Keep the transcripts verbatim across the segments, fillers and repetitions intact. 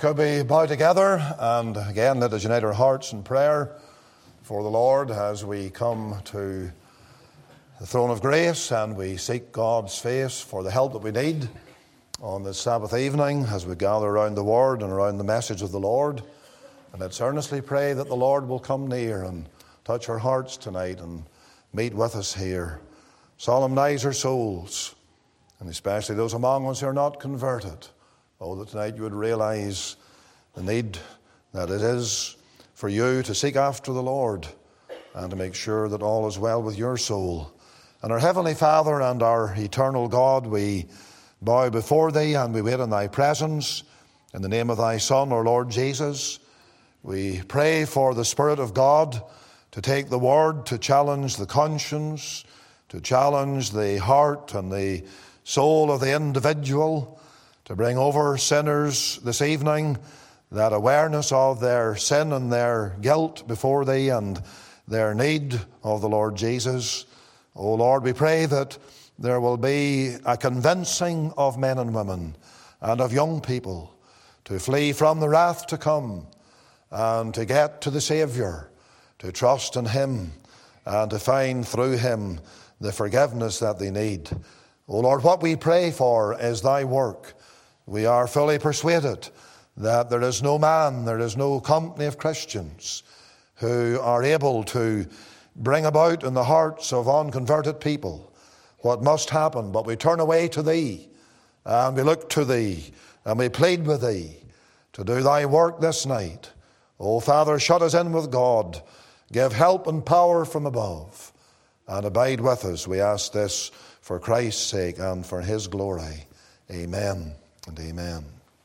Could we bow together and again let us unite our hearts in prayer for the Lord as we come to the throne of grace and we seek God's face for the help that we need on this Sabbath evening as we gather around the Word and around the message of the Lord. And let's earnestly pray that the Lord will come near and touch our hearts tonight and meet with us here. Solemnize our souls, and especially those among us who are not converted. Oh, that tonight you would realize the need that it is for you to seek after the Lord and to make sure that all is well with your soul. And our Heavenly Father and our eternal God, we bow before Thee and we wait in Thy presence. In the name of Thy Son, our Lord Jesus, we pray for the Spirit of God to take the Word, to challenge the conscience, to challenge the heart and the soul of the individual, to bring over sinners this evening that awareness of their sin and their guilt before Thee and their need of the Lord Jesus. O Lord, we pray that there will be a convincing of men and women and of young people to flee from the wrath to come and to get to the Saviour, to trust in Him and to find through Him the forgiveness that they need. O Lord, what we pray for is Thy work. We are fully persuaded that there is no man, there is no company of Christians who are able to bring about in the hearts of unconverted people what must happen. But we turn away to Thee and we look to Thee and we plead with Thee to do Thy work this night. O Father, shut us in with God. Give help and power from above and abide with us. We ask this for Christ's sake and for His glory. Amen and amen.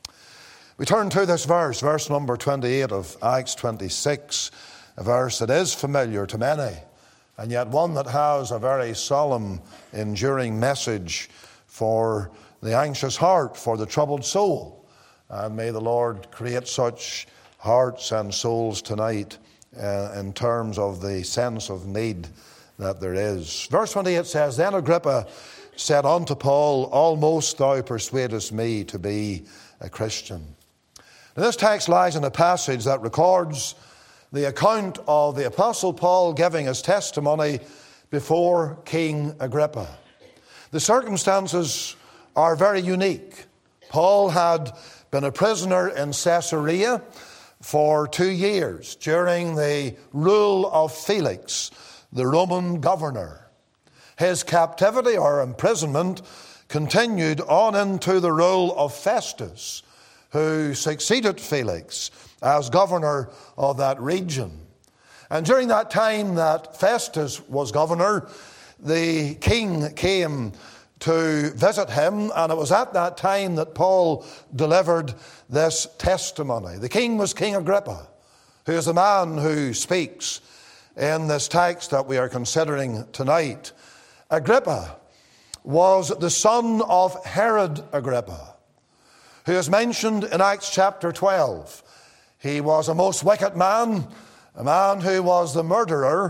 We turn to this verse, verse number twenty-eight of Acts twenty-six, a verse that is familiar to many, and yet one that has a very solemn, enduring message for the anxious heart, for the troubled soul. And may the Lord create such hearts and souls tonight uh, in terms of the sense of need that there is. Verse twenty-eight says, Then Agrippa said unto Paul, Almost thou persuadest me to be a Christian. Now, this text lies in a passage that records the account of the Apostle Paul giving his testimony before King Agrippa. The circumstances are very unique. Paul had been a prisoner in Caesarea for two years during the rule of Felix, the Roman governor. His captivity or imprisonment continued on into the rule of Festus, who succeeded Felix as governor of that region. And during that time that Festus was governor, the king came to visit him, and it was at that time that Paul delivered this testimony. The king was King Agrippa, who is the man who speaks in this text that we are considering tonight. Agrippa was the son of Herod Agrippa, who is mentioned in Acts chapter twelve. He was a most wicked man, a man who was the murderer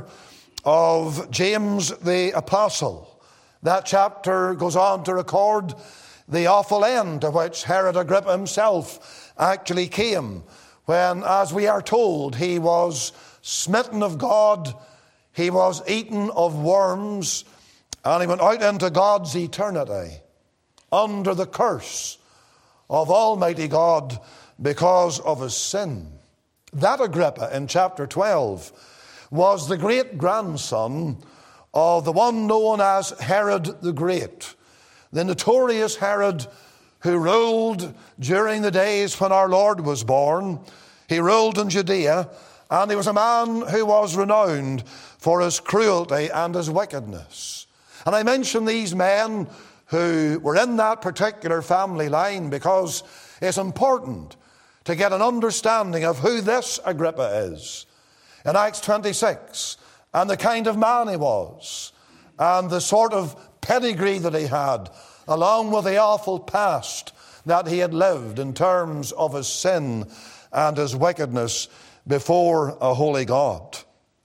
of James the Apostle. That chapter goes on to record the awful end to which Herod Agrippa himself actually came, when, as we are told, he was smitten of God, he was eaten of worms, and he went out into God's eternity under the curse of Almighty God because of his sin. That Agrippa in chapter twelve was the great-grandson of the one known as Herod the Great, the notorious Herod who ruled during the days when our Lord was born. He ruled in Judea, and he was a man who was renowned for his cruelty and his wickedness. And I mention these men who were in that particular family line because it's important to get an understanding of who this Agrippa is in Acts twenty-six, and the kind of man he was, and the sort of pedigree that he had, along with the awful past that he had lived in terms of his sin and his wickedness before a holy God.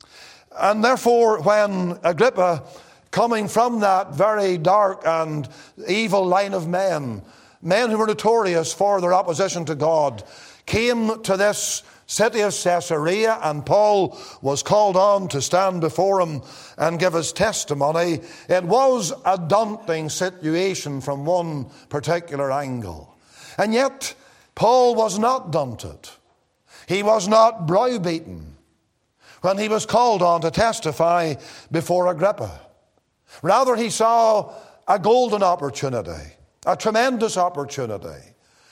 And therefore, when Agrippa, coming from that very dark and evil line of men, men who were notorious for their opposition to God, came to this city of Caesarea, and Paul was called on to stand before him and give his testimony, it was a daunting situation from one particular angle. And yet, Paul was not daunted. He was not browbeaten when he was called on to testify before Agrippa. Rather, he saw a golden opportunity, a tremendous opportunity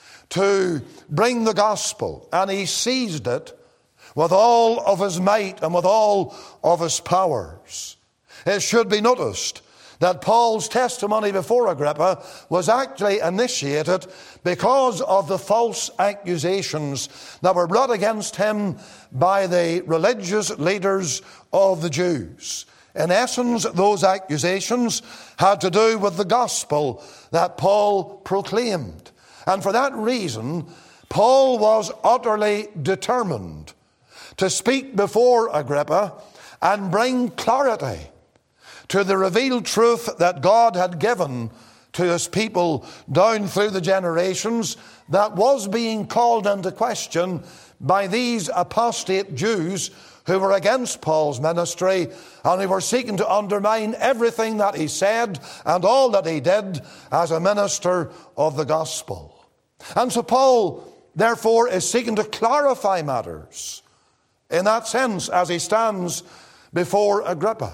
to bring the gospel, and he seized it with all of his might and with all of his powers. It should be noticed that Paul's testimony before Agrippa was actually initiated because of the false accusations that were brought against him by the religious leaders of the Jews. In essence, those accusations had to do with the gospel that Paul proclaimed. And for that reason, Paul was utterly determined to speak before Agrippa and bring clarity to the revealed truth that God had given to his people down through the generations that was being called into question by these apostate Jews who were against Paul's ministry and who were seeking to undermine everything that he said and all that he did as a minister of the gospel. And so Paul, therefore, is seeking to clarify matters in that sense as he stands before Agrippa.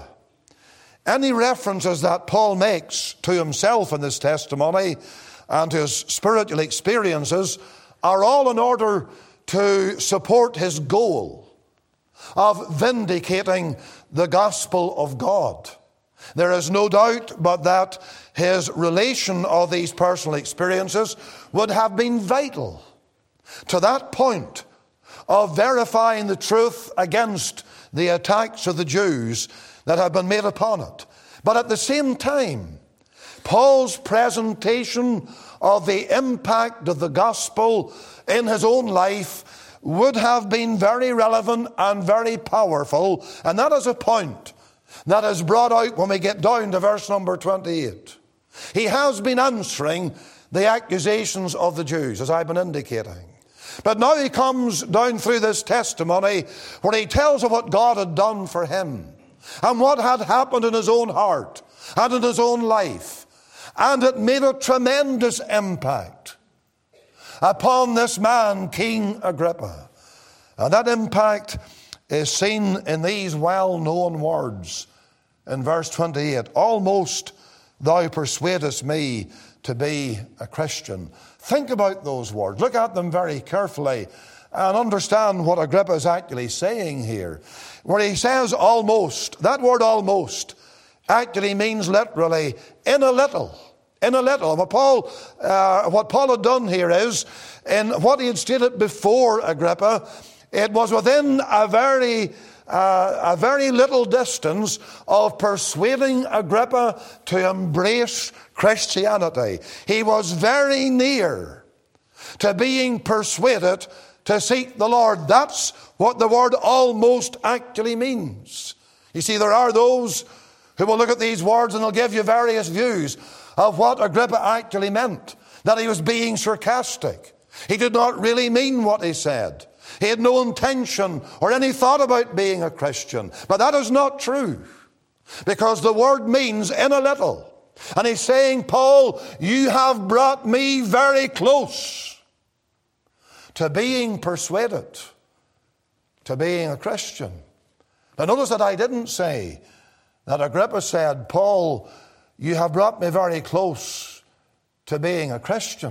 Any references that Paul makes to himself in this testimony and to his spiritual experiences are all in order to support his goal of vindicating the gospel of God. There is no doubt but that his relation of these personal experiences would have been vital to that point of verifying the truth against the attacks of the Jews that have been made upon it. But at the same time, Paul's presentation of the impact of the gospel in his own life would have been very relevant and very powerful, and that is a point that is brought out when we get down to verse number twenty-eight. He has been answering the accusations of the Jews, as I've been indicating. But now he comes down through this testimony where he tells of what God had done for him and what had happened in his own heart and in his own life. And it made a tremendous impact upon this man, King Agrippa. And that impact is seen in these well-known words in verse twenty-eight. Almost thou persuadest me to be a Christian. Think about those words. Look at them very carefully and understand what Agrippa is actually saying here. Where he says almost, that word almost actually means literally in a little. In a little. What Paul, uh, what Paul had done here is, in what he had stated before Agrippa, it was within a very, uh, a very little distance of persuading Agrippa to embrace Christianity. He was very near to being persuaded to seek the Lord. That's what the word almost actually means. You see, there are those who will look at these words and they'll give you various views of what Agrippa actually meant, that he was being sarcastic. He did not really mean what he said. He had no intention or any thought about being a Christian. But that is not true, because the word means in a little. And he's saying, Paul, you have brought me very close to being persuaded, to being a Christian. Now notice that I didn't say that Agrippa said, Paul, you have brought me very close to being a Christian.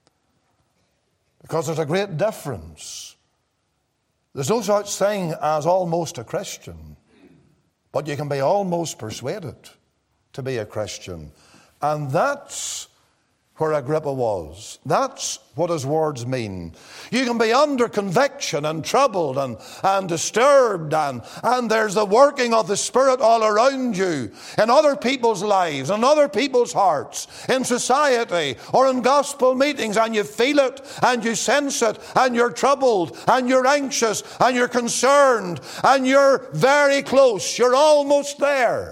Because there's a great difference. There's no such thing as almost a Christian, but you can be almost persuaded to be a Christian. And that's where Agrippa was. That's what his words mean. You can be under conviction and troubled and, and disturbed, and, and there's the working of the Spirit all around you in other people's lives, in other people's hearts, in society or in gospel meetings, and you feel it and you sense it, and you're troubled and you're anxious and you're concerned and you're very close. You're almost there.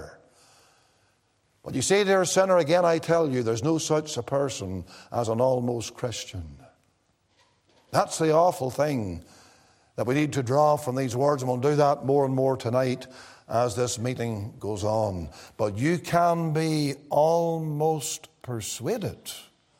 But you say, dear sinner, again I tell you, there's no such a person as an almost Christian. That's the awful thing that we need to draw from these words, and we'll do that more and more tonight as this meeting goes on. But you can be almost persuaded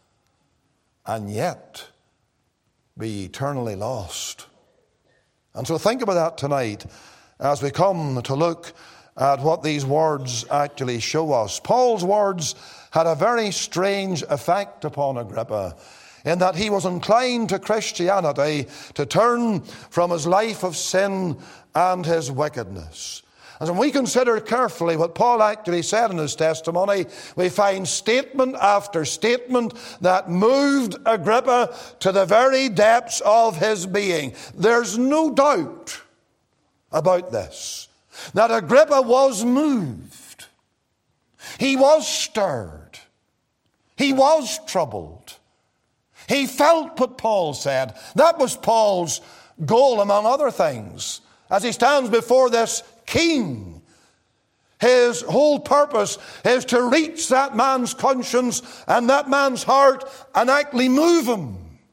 and yet be eternally lost. And so think about that tonight as we come to look at what these words actually show us. Paul's words had a very strange effect upon Agrippa, in that he was inclined to Christianity to turn from his life of sin and his wickedness. And when we consider carefully what Paul actually said in his testimony, we find statement after statement that moved Agrippa to the very depths of his being. There's no doubt about this, that Agrippa was moved. He was stirred. He was troubled. He felt what Paul said. That was Paul's goal, among other things. As he stands before this king, his whole purpose is to reach that man's conscience and that man's heart and actually move him.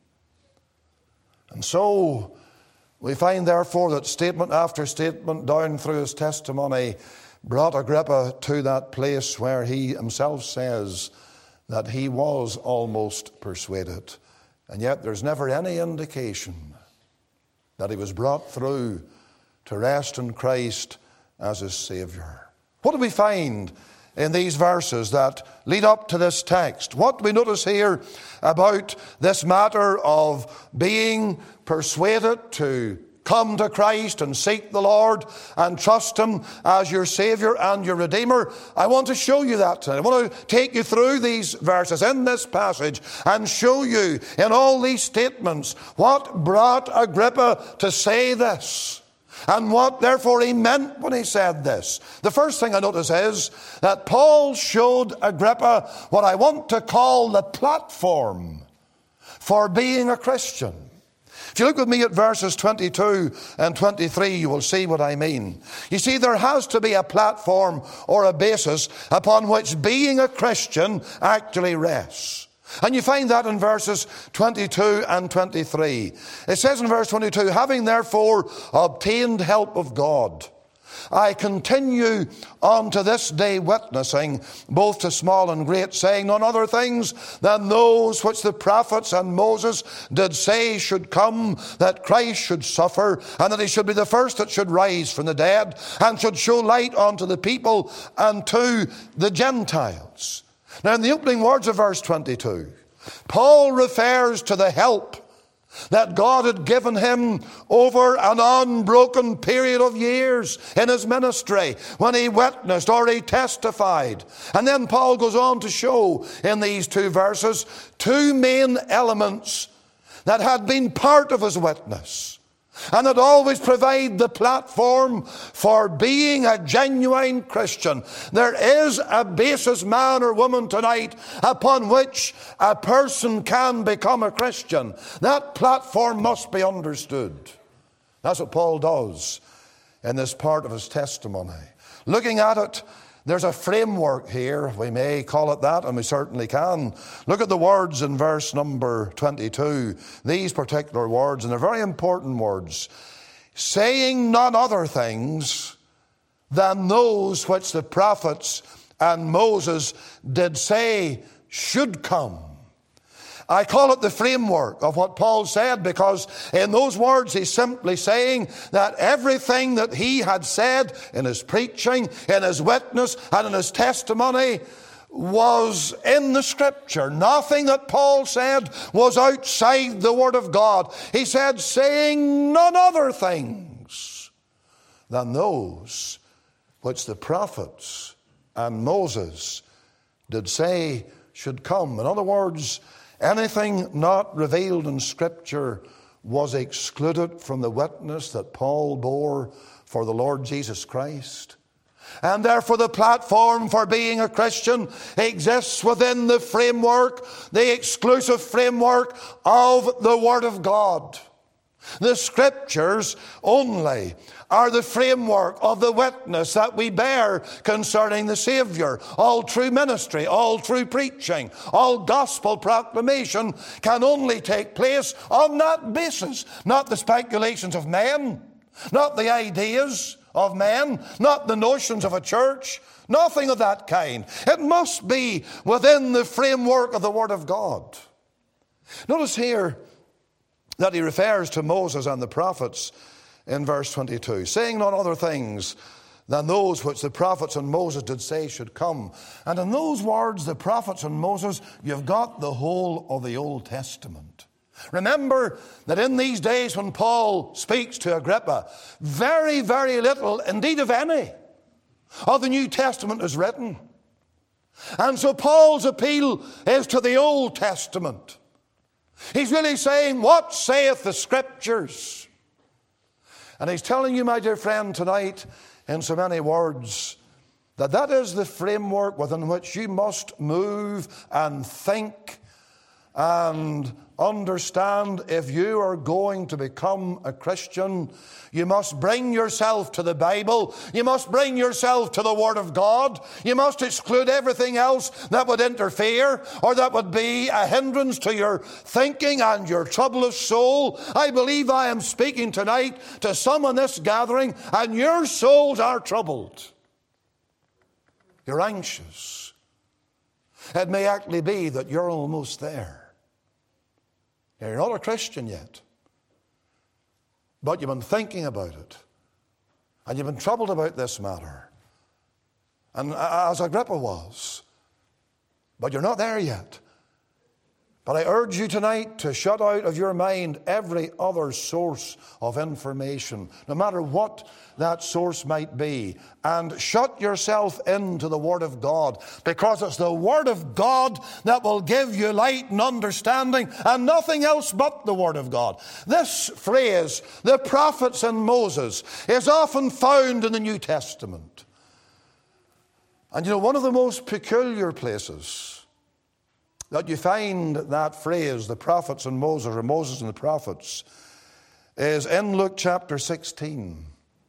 And so we find, therefore, that statement after statement down through his testimony brought Agrippa to that place where he himself says that he was almost persuaded. And yet there's never any indication that he was brought through to rest in Christ as his Savior. What do we find in these verses that lead up to this text? What do we notice here about this matter of being persuaded to come to Christ and seek the Lord and trust Him as your Savior and your Redeemer? I want to show you that tonight. I want to take you through these verses in this passage and show you in all these statements what brought Agrippa to say this, and what therefore he meant when he said this. The first thing I notice is that Paul showed Agrippa what I want to call the platform for being a Christian. If you look with me at verses twenty-two and twenty-three, you will see what I mean. You see, there has to be a platform or a basis upon which being a Christian actually rests. And you find that in verses twenty-two and twenty-three. It says in verse twenty-two, having therefore obtained help of God, I continue unto this day witnessing, both to small and great, saying none other things than those which the prophets and Moses did say should come, that Christ should suffer, and that he should be the first that should rise from the dead, and should show light unto the people and to the Gentiles. Now, in the opening words of verse twenty-two, Paul refers to the help that God had given him over an unbroken period of years in his ministry when he witnessed or he testified. And then Paul goes on to show in these two verses two main elements that had been part of his witness and that always provide the platform for being a genuine Christian. There is a basis, man or woman, tonight upon which a person can become a Christian. That platform must be understood. That's what Paul does in this part of his testimony. Looking at it, there's a framework here, we may call it that, and we certainly can. Look at the words in verse number twenty-two, these particular words, and they're very important words. Saying none other things than those which the prophets and Moses did say should come. I call it the framework of what Paul said, because in those words he's simply saying that everything that he had said in his preaching, in his witness, and in his testimony was in the Scripture. Nothing that Paul said was outside the Word of God. He said, saying none other things than those which the prophets and Moses did say should come. In other words, anything not revealed in Scripture was excluded from the witness that Paul bore for the Lord Jesus Christ. And therefore the platform for being a Christian exists within the framework, the exclusive framework of the Word of God. The Scriptures only are the framework of the witness that we bear concerning the Savior. All true ministry, all true preaching, all gospel proclamation can only take place on that basis. Not the speculations of men, not the ideas of men, not the notions of a church, nothing of that kind. It must be within the framework of the Word of God. Notice here that he refers to Moses and the prophets in verse twenty-two, saying none other things than those which the prophets and Moses did say should come. And in those words, the prophets and Moses, you've got the whole of the Old Testament. Remember that in these days when Paul speaks to Agrippa, very, very little, indeed if any, of the New Testament is written. And so Paul's appeal is to the Old Testament. He's really saying, what saith the Scriptures? And he's telling you, my dear friend, tonight, in so many words, that that is the framework within which you must move and think and understand. If you are going to become a Christian, you must bring yourself to the Bible. You must bring yourself to the Word of God. You must exclude everything else that would interfere or that would be a hindrance to your thinking and your troublous soul. I believe I am speaking tonight to some in this gathering, and your souls are troubled. You're anxious. It may actually be that you're almost there. You're not a Christian yet, but you've been thinking about it, and you've been troubled about this matter, and as Agrippa was, but you're not there yet. But I urge you tonight to shut out of your mind every other source of information, no matter what that source might be, and shut yourself into the Word of God, because it's the Word of God that will give you light and understanding, and nothing else but the Word of God. This phrase, the prophets and Moses, is often found in the New Testament. And you know, one of the most peculiar places that you find that phrase, the prophets and Moses, or Moses and the prophets, is in Luke chapter sixteen,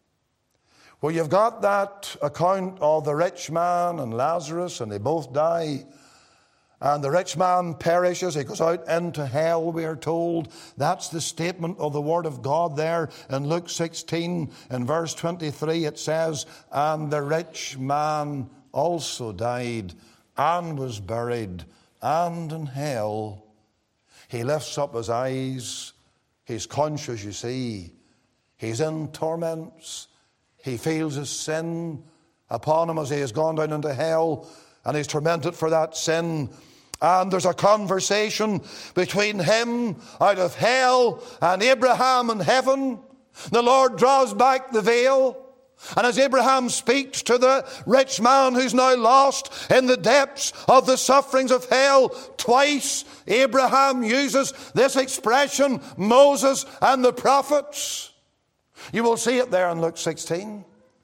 where you've got that account of the rich man and Lazarus, and they both die, and the rich man perishes. He goes out into hell, we are told. That's the statement of the Word of God there in Luke sixteen. In verse twenty-three it says, and the rich man also died and was buried, and in hell he lifts up his eyes. He's conscious, you see. He's in torments. He feels his sin upon him as he has gone down into hell, and he's tormented for that sin. And there's a conversation between him out of hell and Abraham in heaven. The Lord draws back the veil, and as Abraham speaks to the rich man who's now lost in the depths of the sufferings of hell, twice Abraham uses this expression, Moses and the prophets. You will see it there in Luke sixteen,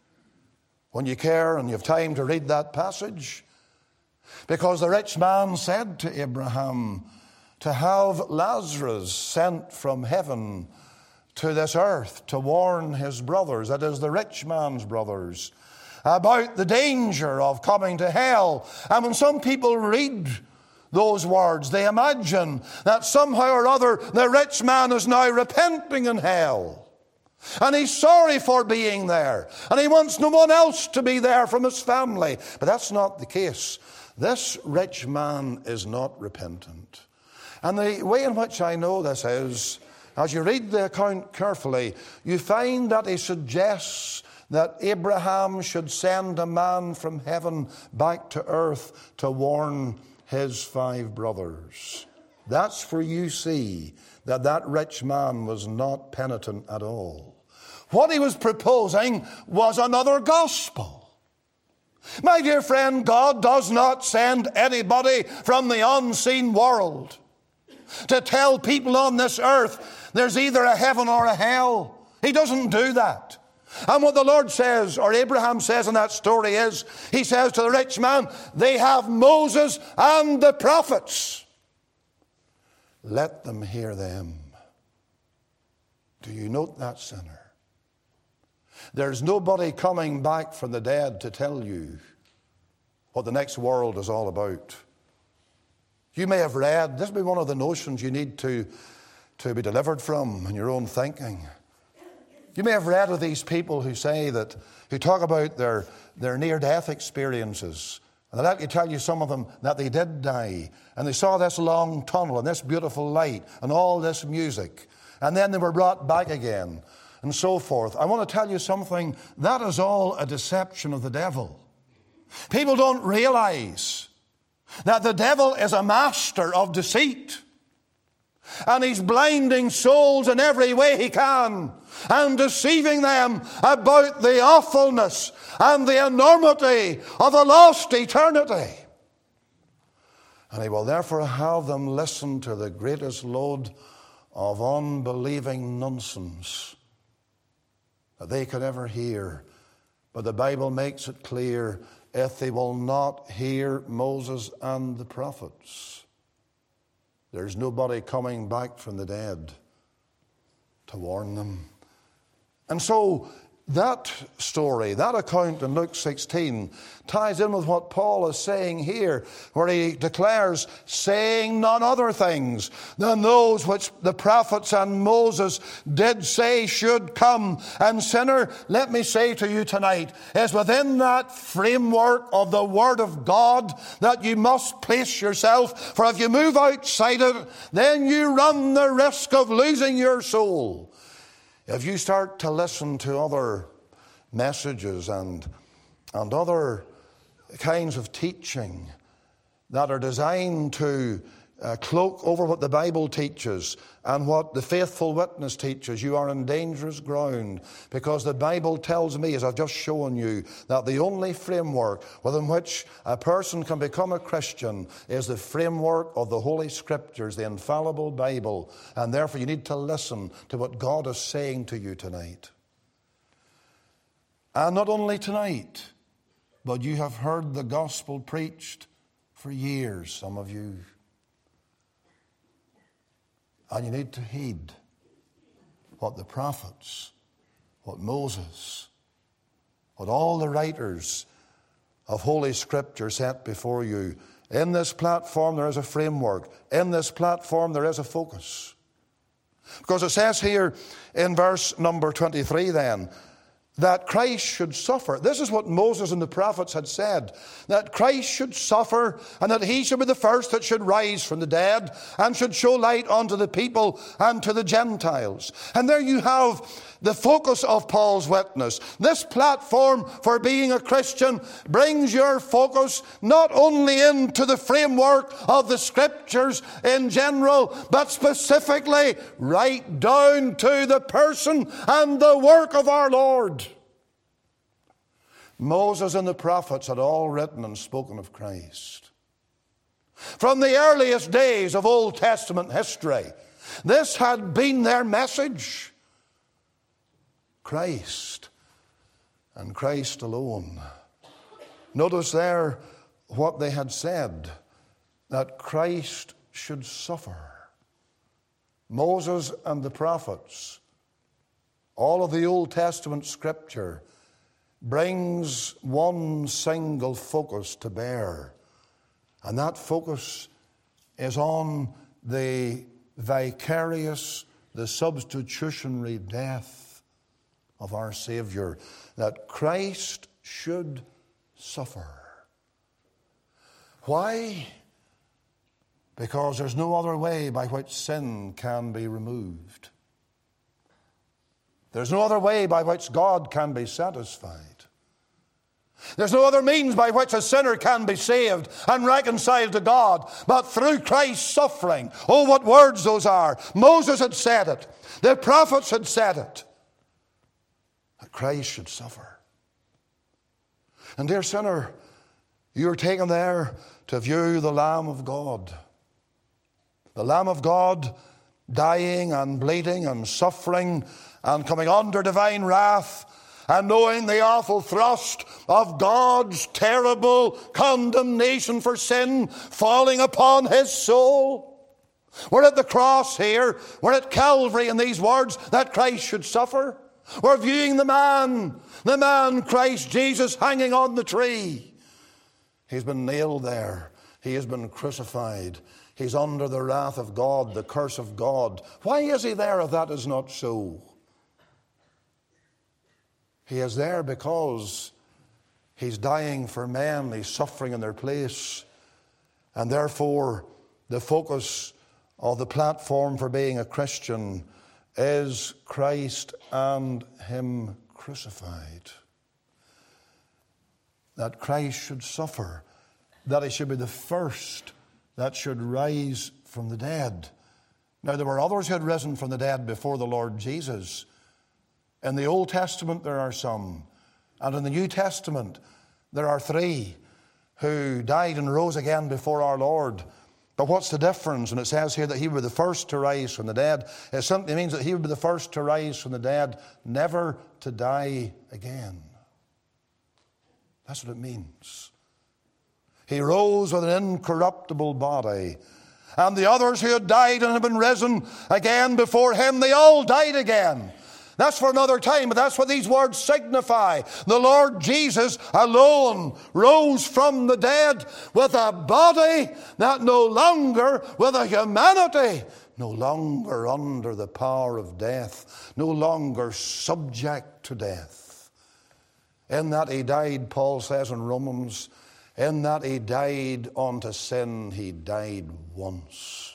when you care and you have time to read that passage. Because the rich man said to Abraham to have Lazarus sent from heaven to this earth to warn his brothers, that is the rich man's brothers, about the danger of coming to hell. And when some people read those words, they imagine that somehow or other the rich man is now repenting in hell, and he's sorry for being there, and he wants no one else to be there from his family. But that's not the case. This rich man is not repentant. And the way in which I know this is, as you read the account carefully, you find that he suggests that Abraham should send a man from heaven back to earth to warn his five brothers. That's where you see that that rich man was not penitent at all. What he was proposing was another gospel. My dear friend, God does not send anybody from the unseen world to tell people on this earth there's either a heaven or a hell. He doesn't do that. And what the Lord says, or Abraham says in that story is, he says to the rich man, they have Moses and the prophets. Let them hear them. Do you note that, sinner? There's nobody coming back from the dead to tell you what the next world is all about. You may have read, this may be one of the notions you need to, to be delivered from in your own thinking. You may have read of these people who say that, who talk about their, their near-death experiences. And they'll actually tell you, some of them, that they did die. And they saw this long tunnel and this beautiful light and all this music. And then they were brought back again and so forth. I want to tell you something. That is all a deception of the devil. People don't realize that the devil is a master of deceit. And he's blinding souls in every way he can and deceiving them about the awfulness and the enormity of a lost eternity. And he will therefore have them listen to the greatest load of unbelieving nonsense that they could ever hear. But the Bible makes it clear, if they will not hear Moses and the prophets, there's nobody coming back from the dead to warn them. And so that story, that account in Luke sixteen, ties in with what Paul is saying here, where he declares, saying none other things than those which the prophets and Moses did say should come. And sinner, let me say to you tonight, is within that framework of the Word of God that you must place yourself. For if you move outside it, then you run the risk of losing your soul. If you start to listen to other messages and, and other kinds of teaching that are designed to uh, cloak over what the Bible teaches and what the faithful witness teaches, you are in dangerous ground, because the Bible tells me, as I've just shown you, that the only framework within which a person can become a Christian is the framework of the Holy Scriptures, the infallible Bible. And therefore you need to listen to what God is saying to you tonight. And not only tonight, but you have heard the gospel preached for years, some of you. And you need to heed what the prophets, what Moses, what all the writers of Holy Scripture set before you. In this platform there is a framework. In this platform there is a focus. Because it says here in verse number twenty-three then, that Christ should suffer. This is what Moses and the prophets had said, that Christ should suffer and that he should be the first that should rise from the dead and should show light unto the people and to the Gentiles. And there you have the focus of Paul's witness. This platform for being a Christian brings your focus not only into the framework of the Scriptures in general, but specifically right down to the person and the work of our Lord. Moses and the prophets had all written and spoken of Christ. From the earliest days of Old Testament history, this had been their message. Christ and Christ alone. Notice there what they had said, that Christ should suffer. Moses and the prophets, all of the Old Testament Scripture brings one single focus to bear. And that focus is on the vicarious, the substitutionary death of our Savior, that Christ should suffer. Why? Because there's no other way by which sin can be removed. There's no other way by which God can be satisfied. There's no other means by which a sinner can be saved and reconciled to God but through Christ's suffering. Oh, what words those are. Moses had said it. The prophets had said it. That Christ should suffer. And dear sinner, you are taken there to view the Lamb of God. The Lamb of God dying and bleeding and suffering and coming under divine wrath and knowing the awful thrust of God's terrible condemnation for sin falling upon his soul. We're at the cross here. We're at Calvary in these words that Christ should suffer. We're viewing the man, the man Christ Jesus hanging on the tree. He's been nailed there. He has been crucified. He's under the wrath of God, the curse of God. Why is he there if that is not so? He is there because he's dying for men. He's suffering in their place. And therefore, the focus of the platform for being a Christian is Christ and him crucified. That Christ should suffer, that he should be the first that should rise from the dead. Now, there were others who had risen from the dead before the Lord Jesus. In the Old Testament there are some, and in the New Testament there are three who died and rose again before our Lord. But what's the difference? And it says here that he would be the first to rise from the dead. It simply means that he would be the first to rise from the dead, never to die again. That's what it means. He rose with an incorruptible body. And the others who had died and had been risen again before him, they all died again. That's for another time, but that's what these words signify. The Lord Jesus alone rose from the dead with a body that no longer, with a humanity, no longer under the power of death, no longer subject to death. In that he died, Paul says in Romans, in that he died unto sin, he died once.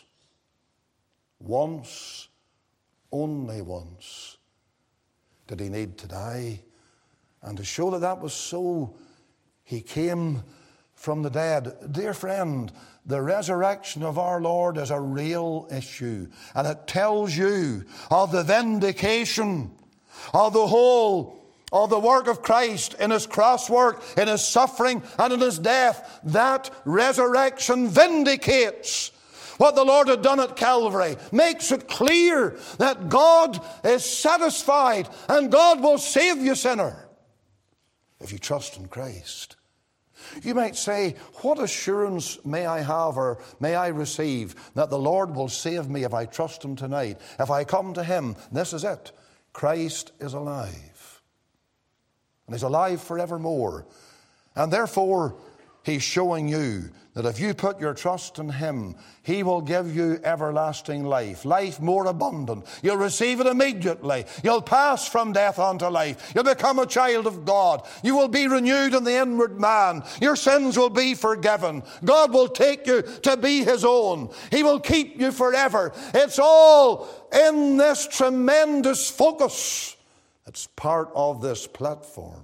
Once, only once, did he need to die. And to show that that was so, he came from the dead. Dear friend, the resurrection of our Lord is a real issue. And it tells you of the vindication of the whole of the work of Christ in his cross work, in his suffering, and in his death. That resurrection vindicates what the Lord had done at Calvary, makes it clear that God is satisfied and God will save you, sinner, if you trust in Christ. You might say, what assurance may I have or may I receive that the Lord will save me if I trust him tonight? If I come to him, this is it. Christ is alive. And he's alive forevermore. And therefore, he's showing you that if you put your trust in him, he will give you everlasting life, life more abundant. You'll receive it immediately. You'll pass from death unto life. You'll become a child of God. You will be renewed in the inward man. Your sins will be forgiven. God will take you to be his own. He will keep you forever. It's all in this tremendous focus. It's part of this platform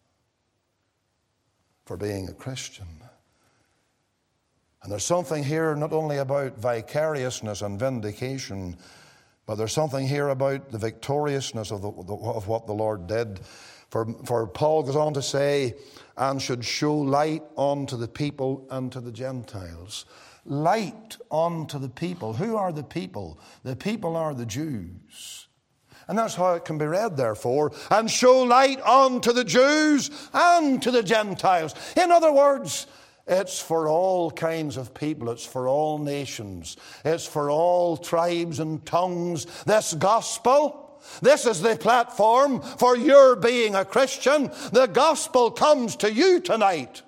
for being a Christian. And there's something here not only about vicariousness and vindication, but there's something here about the victoriousness of, the, of what the Lord did. For, for Paul goes on to say, and should show light unto the people and to the Gentiles. Light unto the people. Who are the people? The people are the Jews. And that's how it can be read, therefore, and show light unto the Jews and to the Gentiles. In other words, it's for all kinds of people. It's for all nations. It's for all tribes and tongues. This gospel, this is the platform for your being a Christian. The gospel comes to you tonight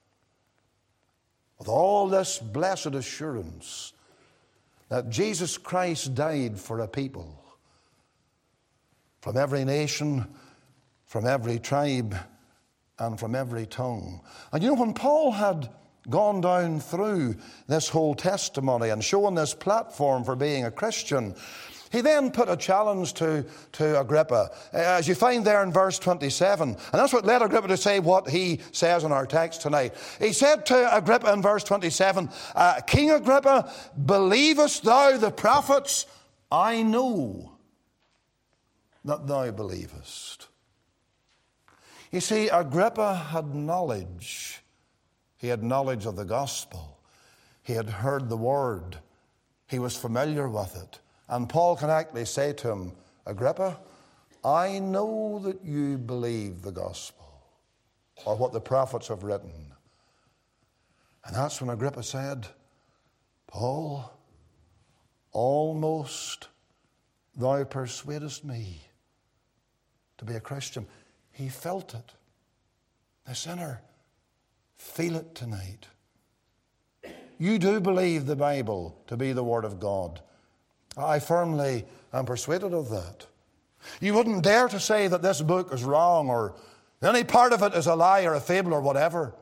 with all this blessed assurance that Jesus Christ died for a people from every nation, from every tribe, and from every tongue. And you know, when Paul had gone down through this whole testimony and shown this platform for being a Christian, he then put a challenge to, to Agrippa, as you find there in verse twenty-seven. And that's what led Agrippa to say what he says in our text tonight. He said to Agrippa in verse twenty-seven, uh, King Agrippa, believest thou the prophets? I know that thou believest. You see, Agrippa had knowledge. He had knowledge of the gospel. He had heard the word. He was familiar with it. And Paul can actually say to him, Agrippa, I know that you believe the gospel, or what the prophets have written. And that's when Agrippa said, Paul, almost thou persuadest me to be a Christian. He felt it. The sinner, feel it tonight. You do believe the Bible to be the Word of God. I firmly am persuaded of that. You wouldn't dare to say that this book is wrong or any part of it is a lie or a fable or whatever.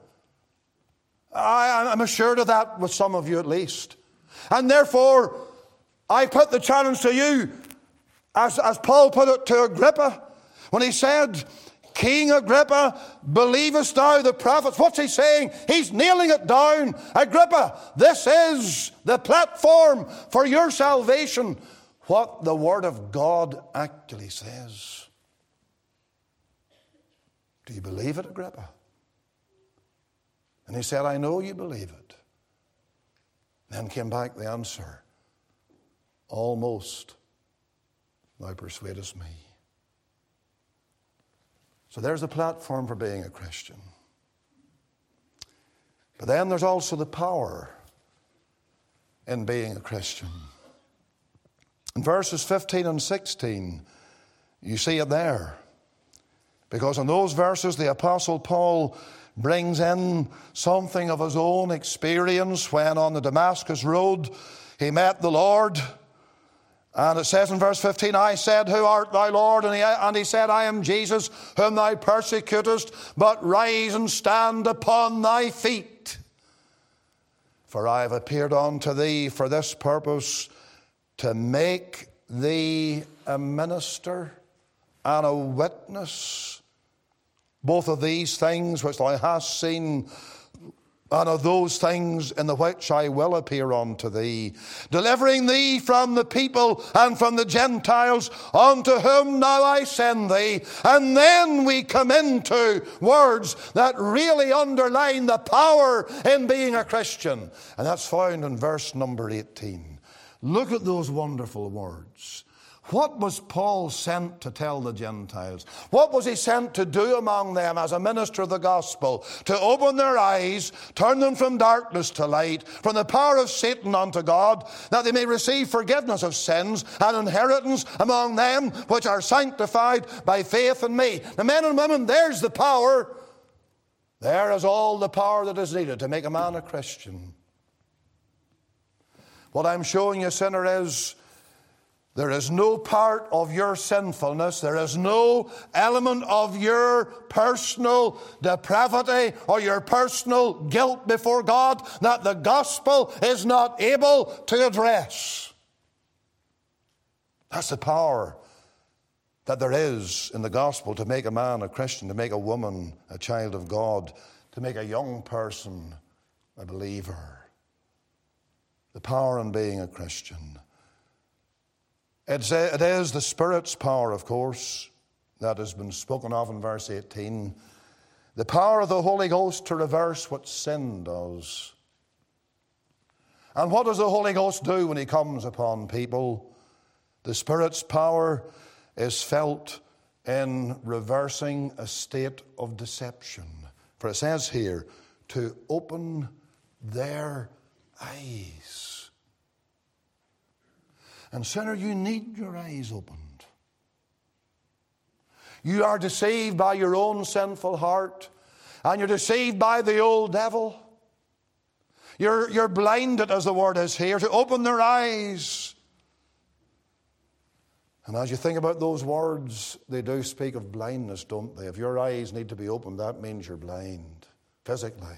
I, I'm assured of that with some of you at least. And therefore, I put the challenge to you, as, as Paul put it to Agrippa, when he said, King Agrippa, believest thou the prophets? What's he saying? He's nailing it down. Agrippa, this is the platform for your salvation. What the Word of God actually says. Do you believe it, Agrippa? And he said, I know you believe it. Then came back the answer, almost thou persuadest me. So there's the platform for being a Christian. But then there's also the power in being a Christian. In verses fifteen and sixteen, you see it there. Because in those verses, the Apostle Paul brings in something of his own experience when on the Damascus road he met the Lord. And it says in verse fifteen, I said, who art thou, Lord? And he, and he said, I am Jesus, whom thou persecutest, but rise and stand upon thy feet. For I have appeared unto thee for this purpose, to make thee a minister and a witness, both of these things which thou hast seen, and of those things in the which I will appear unto thee, delivering thee from the people and from the Gentiles, unto whom now I send thee. And then we come into words that really underline the power in being a Christian. And that's found in verse number eighteen. Look at those wonderful words. What was Paul sent to tell the Gentiles? What was he sent to do among them as a minister of the gospel? To open their eyes, turn them from darkness to light, from the power of Satan unto God, that they may receive forgiveness of sins and inheritance among them which are sanctified by faith in me. Now, men and women, there's the power. There is all the power that is needed to make a man a Christian. What I'm showing you, sinner, is there is no part of your sinfulness, there is no element of your personal depravity or your personal guilt before God that the gospel is not able to address. That's the power that there is in the gospel to make a man a Christian, to make a woman a child of God, to make a young person a believer. The power in being a Christian. It's, it is the Spirit's power, of course, that has been spoken of in verse eighteen. The power of the Holy Ghost to reverse what sin does. And what does the Holy Ghost do when he comes upon people? The Spirit's power is felt in reversing a state of deception. For it says here, to open their eyes. And sinner, you need your eyes opened. You are deceived by your own sinful heart, and you're deceived by the old devil. You're, you're blinded, as the word is here, to open their eyes. And as you think about those words, they do speak of blindness, don't they? If your eyes need to be opened, that means you're blind, physically.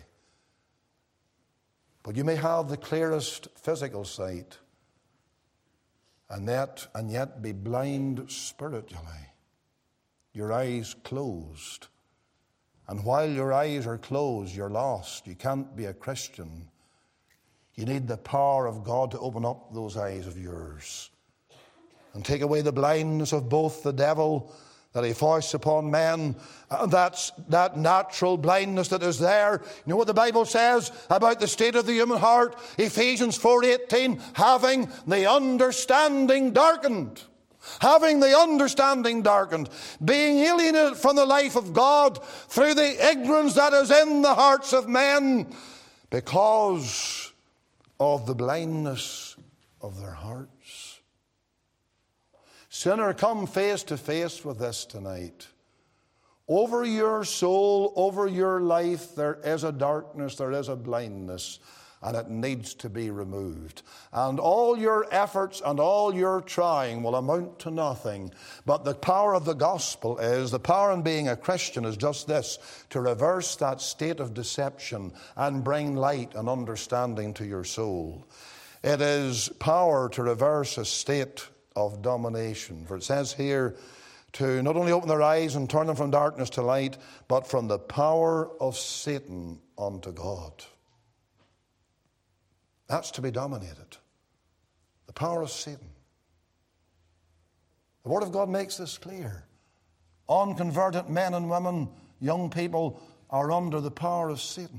But you may have the clearest physical sight, and yet, and yet be blind spiritually. Your eyes closed. And while your eyes are closed, you're lost. You can't be a Christian. You need the power of God to open up those eyes of yours and take away the blindness of both the devil that he foists upon men, and that's that natural blindness that is there. You know what the Bible says about the state of the human heart? Ephesians four eighteen, having the understanding darkened. Having the understanding darkened, being alienated from the life of God through the ignorance that is in the hearts of men because of the blindness of their hearts. Sinner, come face to face with this tonight. Over your soul, over your life, there is a darkness, there is a blindness, and it needs to be removed. And all your efforts and all your trying will amount to nothing. But the power of the gospel is, the power in being a Christian is just this, to reverse that state of deception and bring light and understanding to your soul. It is power to reverse a state of domination. For it says here, to not only open their eyes and turn them from darkness to light, but from the power of Satan unto God. That's to be dominated. The power of Satan. The Word of God makes this clear. Unconverted men and women, young people, are under the power of Satan.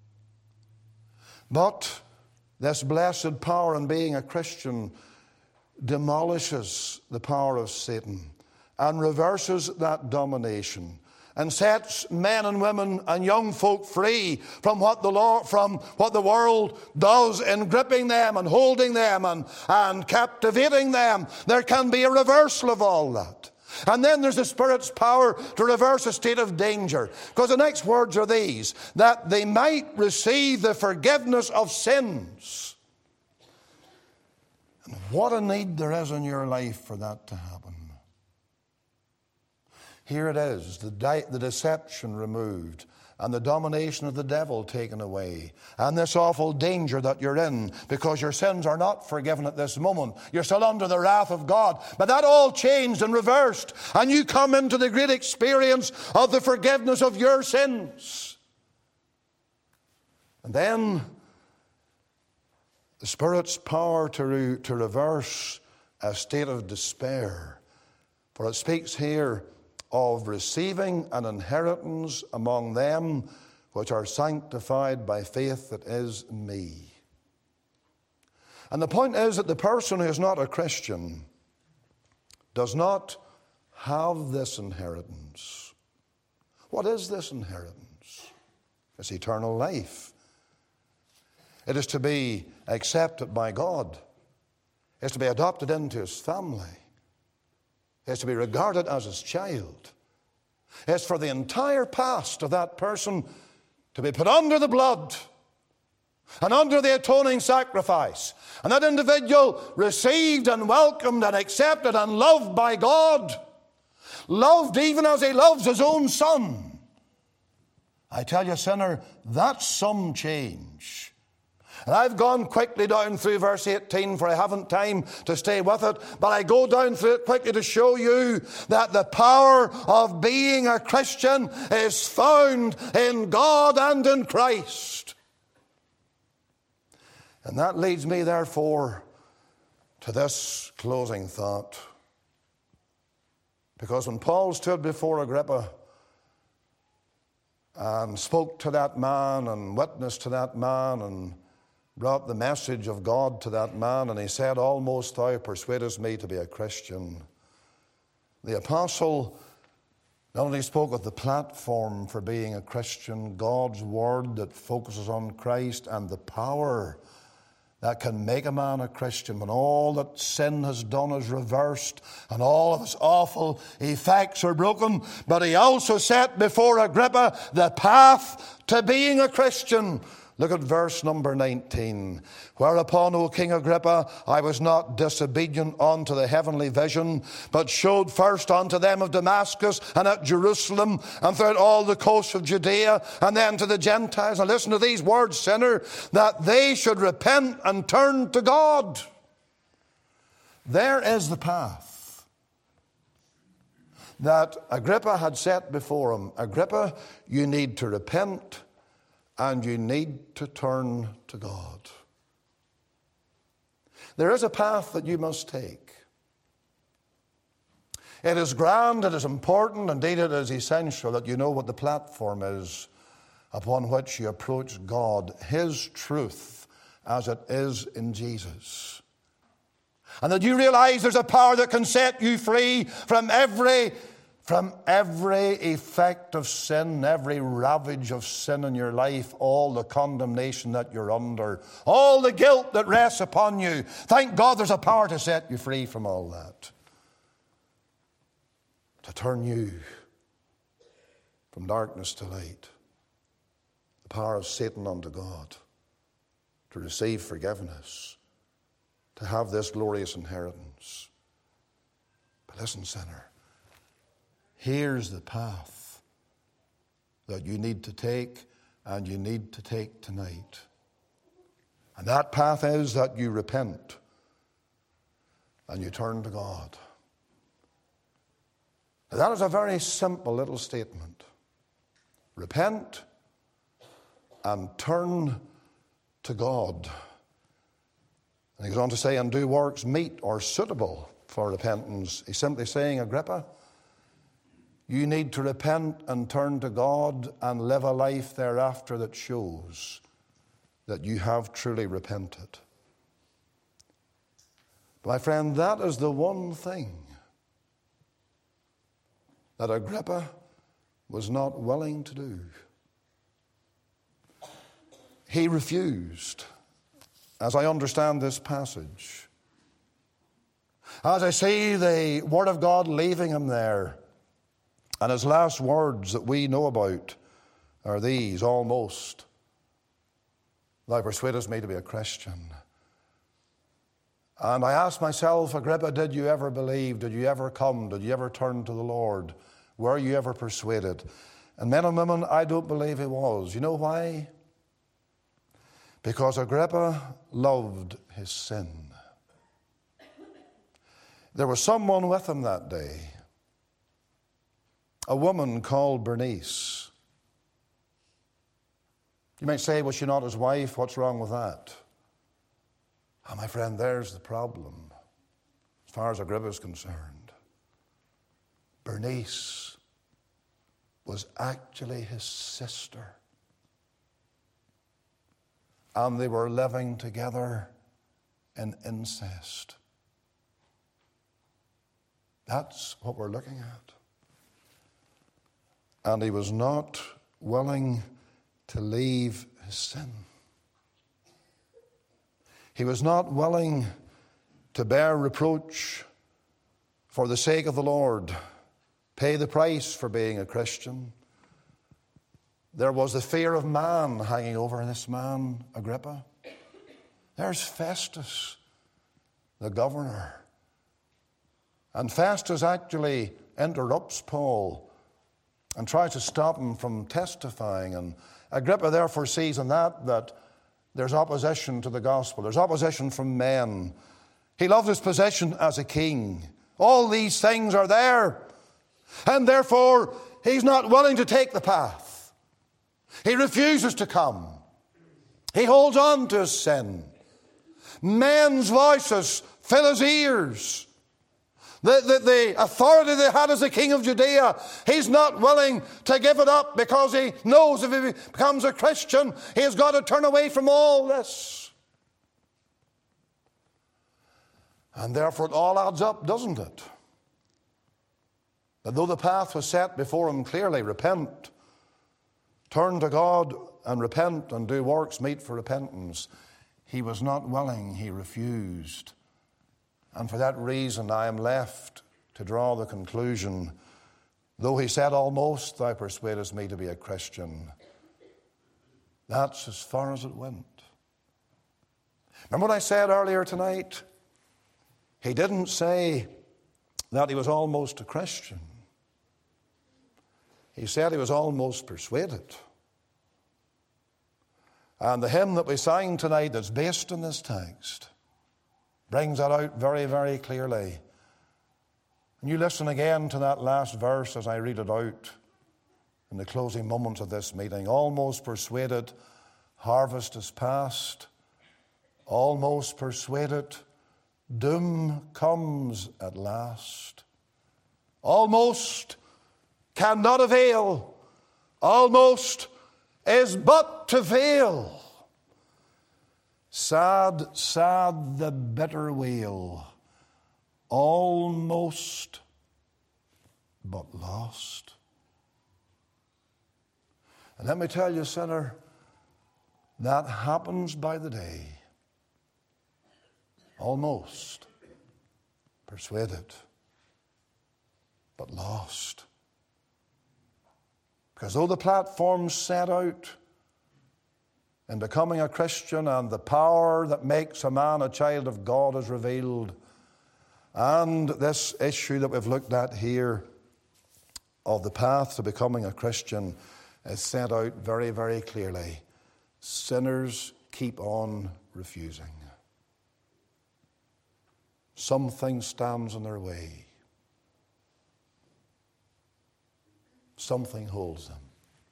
But this blessed power in being a Christian demolishes the power of Satan and reverses that domination and sets men and women and young folk free from what the law, from what the world does in gripping them and holding them and, and captivating them. There can be a reversal of all that. And then there's the Spirit's power to reverse a state of danger. Because the next words are these, that they might receive the forgiveness of sins. And what a need there is in your life for that to happen. Here it is, the, di- the deception removed and the domination of the devil taken away. And this awful danger that you're in because your sins are not forgiven at this moment. You're still under the wrath of God. But that all changed and reversed. And you come into the great experience of the forgiveness of your sins. And then the Spirit's power to, re- to reverse a state of despair. For it speaks here of receiving an inheritance among them which are sanctified by faith that is in me. And the point is that the person who is not a Christian does not have this inheritance. What is this inheritance? It's eternal life. It is to be accepted by God. It's to be adopted into His family. It's to be regarded as His child. It's for the entire past of that person to be put under the blood and under the atoning sacrifice. And that individual received and welcomed and accepted and loved by God. Loved even as He loves His own Son. I tell you, sinner, that's some change. And I've gone quickly down through verse eighteen, for I haven't time to stay with it. But I go down through it quickly to show you that the power of being a Christian is found in God and in Christ. And that leads me, therefore, to this closing thought. Because when Paul stood before Agrippa and spoke to that man and witnessed to that man and brought the message of God to that man, and he said, almost thou persuadest me to be a Christian. The apostle not only spoke of the platform for being a Christian, God's word that focuses on Christ and the power that can make a man a Christian when all that sin has done is reversed and all of its awful effects are broken. But he also set before Agrippa the path to being a Christian. Look at verse number nineteen. Whereupon, O King Agrippa, I was not disobedient unto the heavenly vision, but showed first unto them of Damascus and at Jerusalem and throughout all the coasts of Judea and then to the Gentiles. And listen to these words, sinner, that they should repent and turn to God. There is the path that Agrippa had set before him. Agrippa, you need to repent. And you need to turn to God. There is a path that you must take. It is grand, it is important, indeed it is essential that you know what the platform is upon which you approach God, His truth as it is in Jesus. And that you realize there's a power that can set you free from every From every effect of sin, every ravage of sin in your life, all the condemnation that you're under, all the guilt that rests upon you. Thank God there's a power to set you free from all that. to turn you from darkness to light, the power of Satan unto God, to receive forgiveness, to have this glorious inheritance. But listen, sinner, here's the path that you need to take, and you need to take tonight. And that path is that you repent and you turn to God. Now, that is a very simple little statement. Repent and turn to God. And he goes on to say, and do works meet or suitable for repentance. He's simply saying, Agrippa, you need to repent and turn to God and live a life thereafter that shows that you have truly repented. My friend, that is the one thing that Agrippa was not willing to do. He refused, as I understand this passage. As I see the Word of God leaving him there, and his last words that we know about are these, almost, thou persuadest me to be a Christian. And I asked myself, Agrippa, did you ever believe? Did you ever come? Did you ever turn to the Lord? Were you ever persuaded? And men and women, I don't believe he was. You know why? Because Agrippa loved his sin. There was someone with him that day, a woman called Bernice. You might say, was she not his wife? What's wrong with that? Ah, my friend, there's the problem as far as Agrippa is concerned. Bernice was actually his sister. And they were living together in incest. That's what we're looking at. And he was not willing to leave his sin. He was not willing to bear reproach for the sake of the Lord, pay the price for being a Christian. There was the fear of man hanging over this man, Agrippa. There's Festus, the governor. And Festus actually interrupts Paul and tries to stop him from testifying. And Agrippa therefore sees in that that there's opposition to the gospel. There's opposition from men. He loves his position as a king. All these things are there. And therefore, he's not willing to take the path. He refuses to come. He holds on to his sin. Men's voices fill his ears. The, the, the authority they had as the king of Judea, he's not willing to give it up because he knows if he becomes a Christian, he's got to turn away from all this. And therefore it all adds up, doesn't it? That though the path was set before him clearly, repent, turn to God and repent and do works meet for repentance, he was not willing, he refused. And for that reason I am left to draw the conclusion, though he said almost, thou persuadest me to be a Christian, that's as far as it went. Remember what I said earlier tonight? He didn't say that he was almost a Christian. He said he was almost persuaded. And the hymn that we sang tonight that's based on this text brings that out very, very clearly. And you listen again to that last verse as I read it out in the closing moments of this meeting. Almost persuaded, harvest is past. Almost persuaded, doom comes at last. Almost cannot avail. Almost is but to fail. Sad, sad the bitter wail, almost but lost. And let me tell you, sinner, that happens by the day. Almost persuaded, but lost. Because though the platform's set out in becoming a Christian and the power that makes a man a child of God is revealed, and this issue that we've looked at here of the path to becoming a Christian is set out very, very clearly. Sinners keep on refusing. Something stands in their way. Something holds them.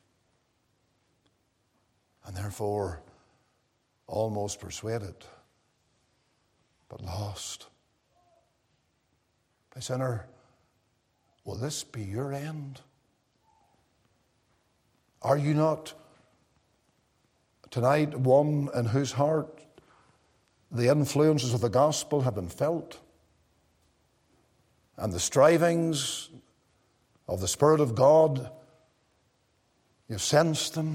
And therefore, almost persuaded, but lost. My sinner, will this be your end? Are you not tonight one in whose heart the influences of the gospel have been felt, and the strivings of the Spirit of God, you've sensed them,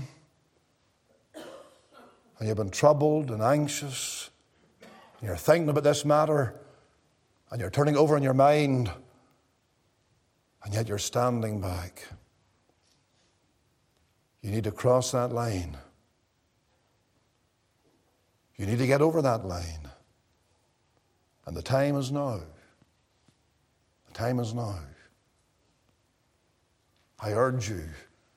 and you've been troubled and anxious, and you're thinking about this matter, and you're turning over in your mind, and yet you're standing back. You need to cross that line. You need to get over that line. And the time is now. The time is now. I urge you,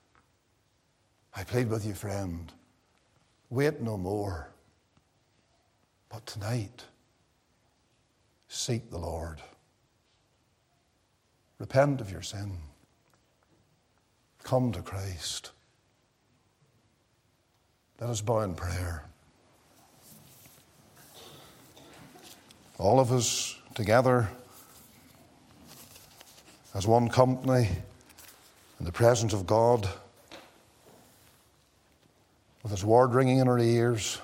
I plead with you, friend, wait no more. But tonight, seek the Lord. Repent of your sin. Come to Christ. Let us bow in prayer. All of us together as one company in the presence of God, with His word ringing in our ears,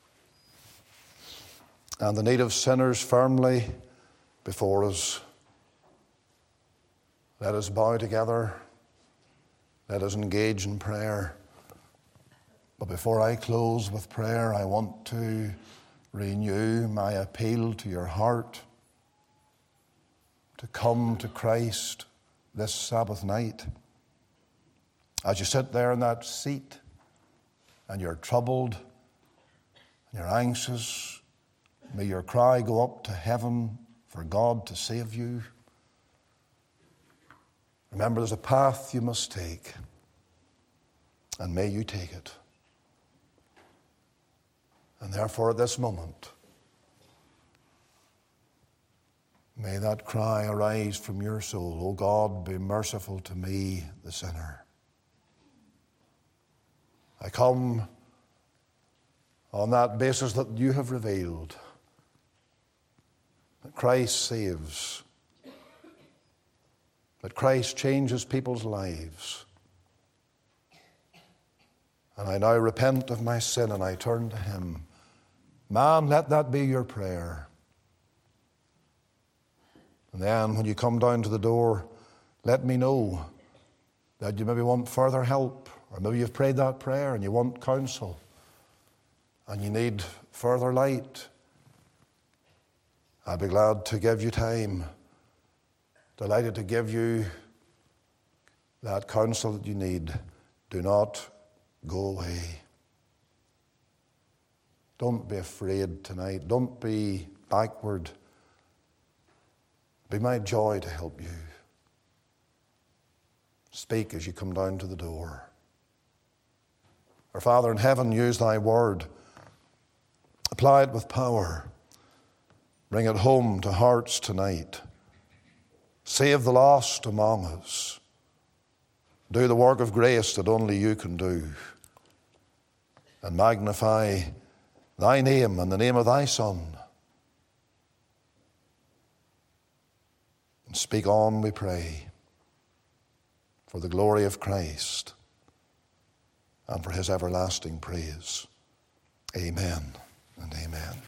and the need of sinners firmly before us. Let us bow together. Let us engage in prayer. But before I close with prayer, I want to renew my appeal to your heart to come to Christ this Sabbath night. As you sit there in that seat and you're troubled and you're anxious, may your cry go up to heaven for God to save you. Remember, there's a path you must take, and may you take it. And therefore, at this moment, may that cry arise from your soul, "O God, be merciful to me, the sinner." I come on that basis that you have revealed that Christ saves, that Christ changes people's lives. And I now repent of my sin and I turn to Him. Man, let that be your prayer. And then when you come down to the door, let me know that you maybe want further help, or maybe you've prayed that prayer and you want counsel and you need further light. I'd be glad to give you time, delighted to give you that counsel that you need. Do not go away. Don't be afraid tonight. Don't be backward. Be my joy to help you. Speak as you come down to the door. Our Father in heaven, use thy word. Apply it with power. Bring it home to hearts tonight. Save the lost among us. Do the work of grace that only you can do. And magnify thy name and the name of thy Son. And speak on, we pray, for the glory of Christ and for his everlasting praise. Amen and amen.